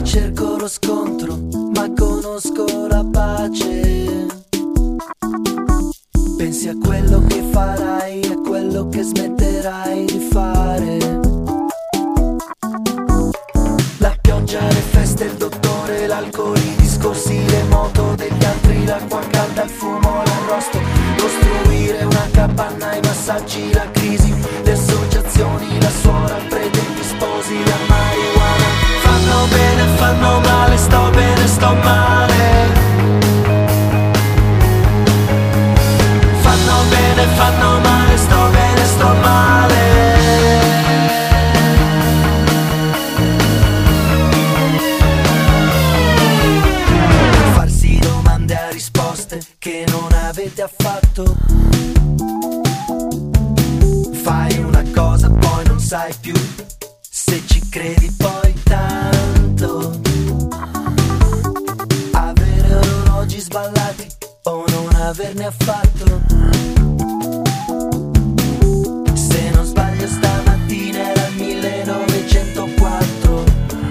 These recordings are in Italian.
cerco lo scontro, ma conosco la pace. Pensi a quello che farai, a quello che smetterai di fare. La pioggia, le feste, il dottore, l'alcol, i discorsi, le moto degli altri, l'acqua calda, il fumo, l'arrosto. Costruire una capanna, i massaggi, la crisi, le associazioni, la suora, il prete, gli sposi, la marijuana. Fanno bene, fanno male, sto bene, sto male. Fanno bene, fanno male, sto bene, sto male. Farsi domande a risposte che non avete affatto. Fai una cosa, poi non sai più se ci credi poi tanto. Avere orologi sballati o non averne affatto. Se non sbaglio stamattina era il 1904.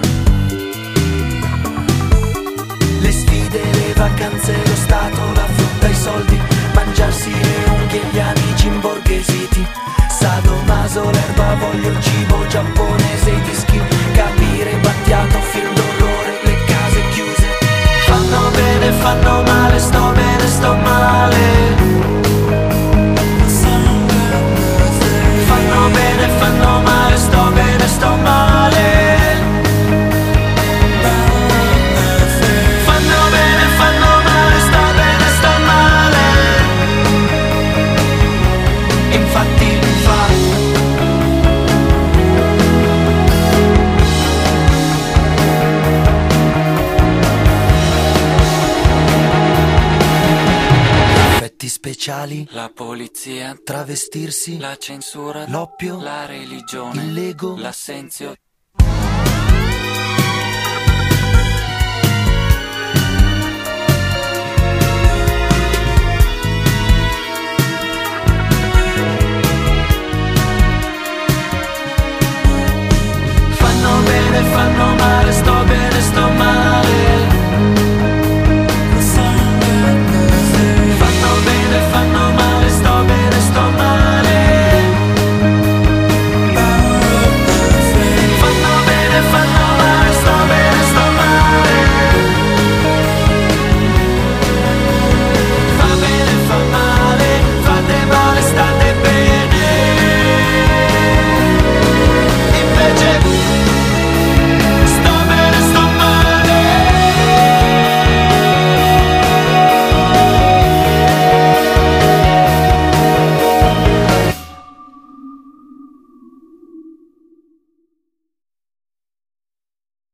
Le sfide, le vacanze, lo stato, la frutta, i soldi, mangiarsi le unghie, gli amici imborghesiti. Sadomaso, l'erba, voglio il cibo giapponese, i dischi, capire, Battiato, film d'orrore, le case chiuse. Fanno bene, fanno male, sto bene, sto male. Fanno bene, fanno male, sto bene, sto male. Fanno bene, fanno male, sto bene, sto male. Infatti speciali, la polizia, travestirsi, la censura, l'oppio, la religione, il lego, l'assenzio.